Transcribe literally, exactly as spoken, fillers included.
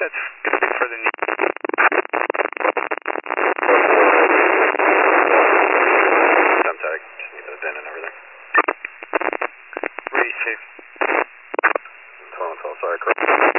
That's good for the knee. Contact, just need the den and everything. Receive. twelve twelve, sorry, correct.